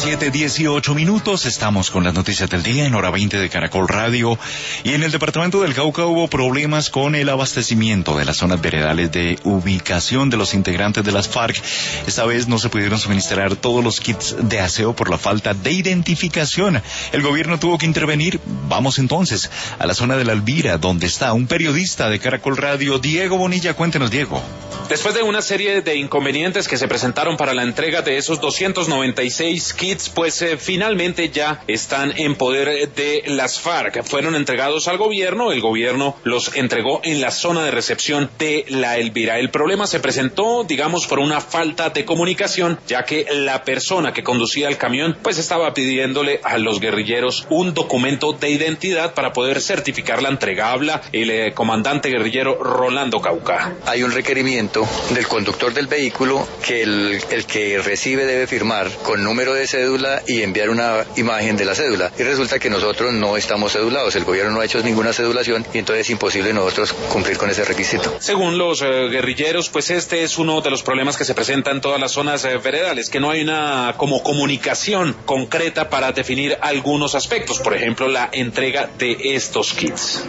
7:18, estamos con las noticias del día en hora 20 de Caracol Radio. Y en el departamento del Cauca hubo problemas con el abastecimiento de las zonas veredales de ubicación de los integrantes de las FARC. Esta vez no se pudieron suministrar todos los kits de aseo por la falta de identificación. El gobierno tuvo que intervenir. Vamos entonces a la zona de La Elvira, donde está un periodista de Caracol Radio, Diego Bonilla. Cuéntenos, Diego. Después de una serie de inconvenientes que se presentaron para la entrega de esos 296 kits, pues finalmente ya están en poder de las FARC. Fueron entregados al gobierno, el gobierno los entregó en la zona de recepción de La Elvira. El problema se presentó, digamos, por una falta de comunicación, ya que la persona que conducía el camión pues estaba pidiéndole a los guerrilleros un documento de identidad para poder certificar la entrega. Habla el comandante guerrillero Rolando Cauca. Hay un requerimiento del conductor del vehículo que el que recibe debe firmar con número de cédula y enviar una imagen de la cédula. Y resulta que nosotros no estamos cedulados, el gobierno no ha hecho ninguna cedulación y entonces es imposible nosotros cumplir con ese requisito. Según los guerrilleros, pues este es uno de los problemas que se presentan en todas las zonas veredales, que no hay una como comunicación concreta para definir algunos aspectos, por ejemplo la entrega de estos kits.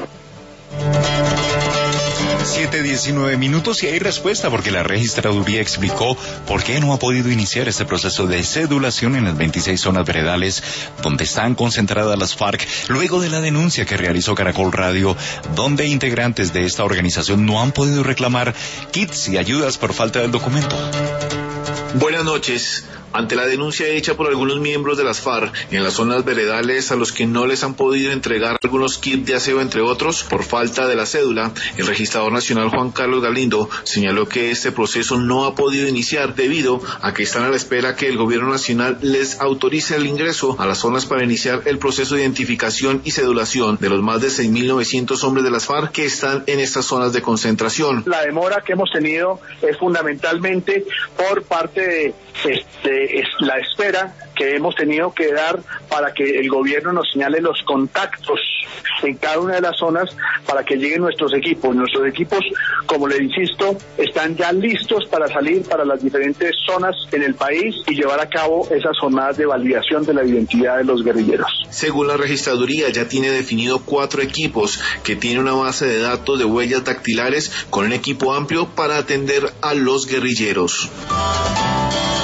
7:19 y hay respuesta porque la registraduría explicó por qué no ha podido iniciar este proceso de cedulación en las 26 zonas veredales donde están concentradas las FARC luego de la denuncia que realizó Caracol Radio, donde integrantes de esta organización no han podido reclamar kits y ayudas por falta del documento. Buenas noches. Ante la denuncia hecha por algunos miembros de las FARC en las zonas veredales a los que no les han podido entregar algunos kits de aseo, entre otros, por falta de la cédula, el registrador nacional Juan Carlos Galindo señaló que este proceso no ha podido iniciar debido a que están a la espera que el gobierno nacional les autorice el ingreso a las zonas para iniciar el proceso de identificación y cedulación de los más de 6.900 hombres de las FARC que están en estas zonas de concentración. La demora que hemos tenido es fundamentalmente por parte de la espera que hemos tenido que dar para que el gobierno nos señale los contactos en cada una de las zonas para que lleguen nuestros equipos. Nuestros equipos, como les insisto, están ya listos para salir para las diferentes zonas en el país y llevar a cabo esas jornadas de validación de la identidad de los guerrilleros. Según la registraduría, ya tiene definido 4 equipos que tienen una base de datos de huellas dactilares con un equipo amplio para atender a los guerrilleros.